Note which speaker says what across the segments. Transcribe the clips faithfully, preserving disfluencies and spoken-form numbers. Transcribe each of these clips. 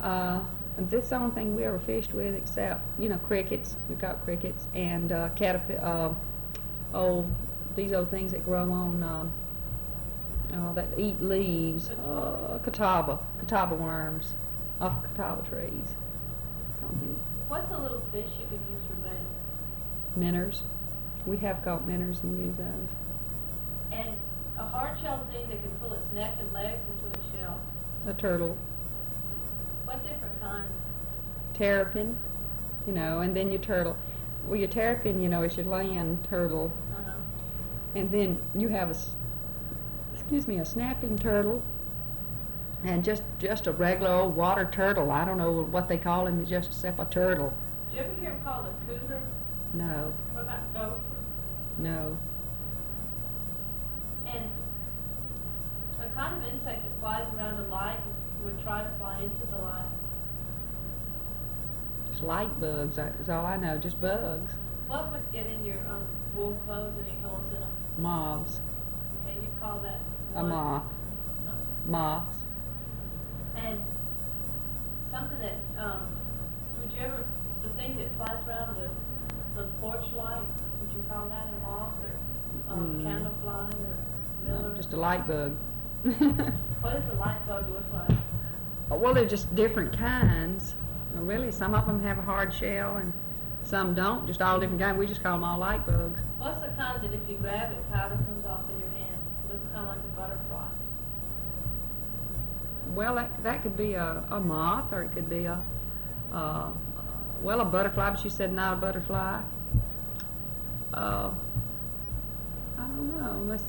Speaker 1: Uh, and this is the only thing we ever fished with, except you know crickets. We got crickets and uh, caterpillar. Uh, oh, these old things that grow on um, uh, that eat leaves. Uh, catawba, catawba worms off catawba trees. Something.
Speaker 2: What's a little fish you could use for bait?
Speaker 1: Minnows. We have caught minnows and used those.
Speaker 2: And a hard-shelled thing that can pull its neck and legs into its shell.
Speaker 1: A turtle.
Speaker 2: What different kind?
Speaker 1: Terrapin, you know, and then your turtle. Well, your terrapin, you know, is your land turtle.
Speaker 2: Uh-huh.
Speaker 1: And then you have a, s- excuse me, a snapping turtle, and just just a regular old water turtle. I don't know what they call him, just except a turtle.
Speaker 2: Did you ever hear him called a cooter?
Speaker 1: No,
Speaker 2: What about gopher?
Speaker 1: no.
Speaker 2: And a kind of insect that flies around a light and would try to fly into the light.
Speaker 1: Just light bugs, that is all I know, just bugs.
Speaker 2: What would get in your um, wool clothes and eat holes in them?
Speaker 1: Moths.
Speaker 2: Okay, you call that
Speaker 1: A
Speaker 2: one.
Speaker 1: moth.
Speaker 2: Huh?
Speaker 1: Moths.
Speaker 2: And something that, um, would you ever, the thing that flies around the, the porch light, would you call that a moth or um,
Speaker 1: Mm.
Speaker 2: candle fly or
Speaker 1: No,
Speaker 2: miller?
Speaker 1: just a light bug.
Speaker 2: What does a light bug look like?
Speaker 1: Well, they're just different kinds. Well, really, some of them have a hard shell and some don't. Just all different kinds. We just call them all light bugs.
Speaker 2: What's the kind that if you grab it, powder comes off in your hand? Looks kind of like a butterfly.
Speaker 1: Well, that, that could be a, a moth, or it could be a, uh, well, a butterfly, but you said not a butterfly. Uh, I don't know, unless,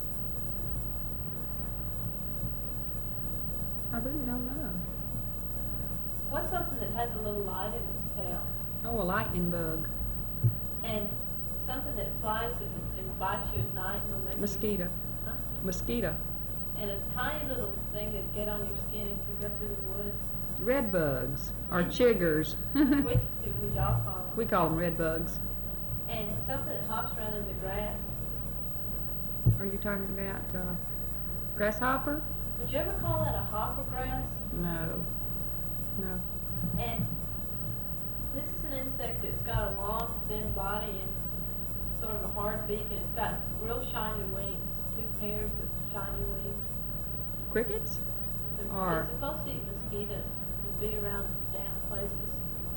Speaker 1: I really don't know.
Speaker 2: What's something that has a little light in its tail?
Speaker 1: Oh, a lightning bug.
Speaker 2: And something that flies and, and bites you at night and will make
Speaker 1: Mosquito.
Speaker 2: you... Huh?
Speaker 1: Mosquito.
Speaker 2: And a tiny little thing that get on your skin if you go through the woods.
Speaker 1: Red bugs, or chiggers.
Speaker 2: Which do would y'all call them?
Speaker 1: We call them red bugs.
Speaker 2: And something that hops around in the grass.
Speaker 1: Are you talking about uh, grasshopper?
Speaker 2: Would you ever call that a hopper grass?
Speaker 1: No. No.
Speaker 2: And this is an insect that's got a long, thin body and sort of a hard beak, and it's got real shiny wings, two pairs of shiny wings.
Speaker 1: Crickets?
Speaker 2: They're-
Speaker 1: Or-
Speaker 2: It's supposed to eat mosquitoes and be around damp places.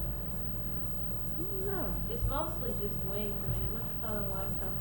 Speaker 1: No.
Speaker 2: It's mostly just wings. I mean, it looks kind of like a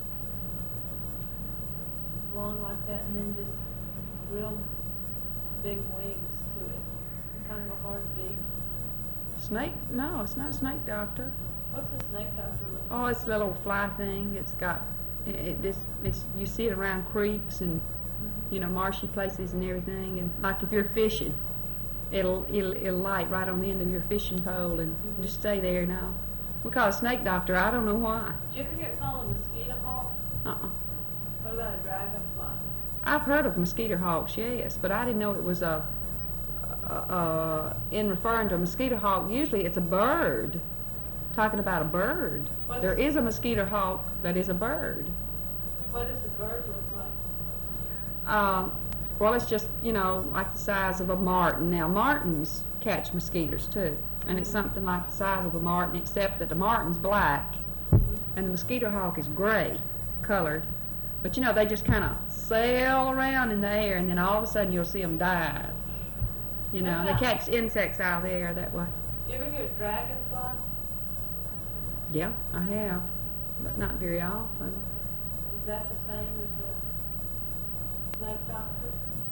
Speaker 2: long like that, and then just real big wings to it. And kind of a hard beak.
Speaker 1: Snake? No, it's not a snake doctor.
Speaker 2: What's the snake doctor look like?
Speaker 1: Oh, it's a little fly thing. It's got, it, it this, it's, you see it around creeks and, you know, marshy places and everything. And like if you're fishing, it'll, it'll, it'll light right on the end of your fishing pole and
Speaker 2: Mhm.
Speaker 1: just stay there now. We call it a snake doctor. I don't know why.
Speaker 2: Did you ever hear it called a mosquito hawk?
Speaker 1: Uh-uh.
Speaker 2: What about a dragonfly?
Speaker 1: I've heard of mosquito hawks, yes, but I didn't know it was a, uh, uh, in referring to a mosquito hawk, usually it's a bird. Talking about a bird.
Speaker 2: What's-
Speaker 1: There is a mosquito hawk that is a bird.
Speaker 2: What does a bird look like?
Speaker 1: Um, well, it's just, you know, like the size of a martin. Now, martins catch mosquitoes too, and it's something like the size of a martin, except that the martin's black and the mosquito hawk is gray colored. But you know, they just kind of sail around in the air, and then all of a sudden you'll see them dive. You know, they catch insects out of the air that way.
Speaker 2: You ever hear a dragonfly?
Speaker 1: Yeah, I have, but not very often.
Speaker 2: Is that the same as a snake doctor?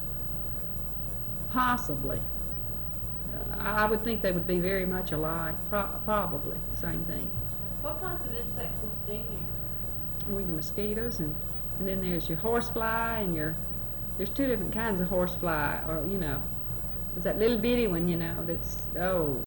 Speaker 1: Possibly. Uh, I would think they would be very much alike. Pro- probably same thing.
Speaker 2: What kinds of insects will sting you?
Speaker 1: Well, your mosquitoes, and and then there's your horsefly, and your there's two different kinds of horsefly, or you know, there's that little bitty one, you know, that's oh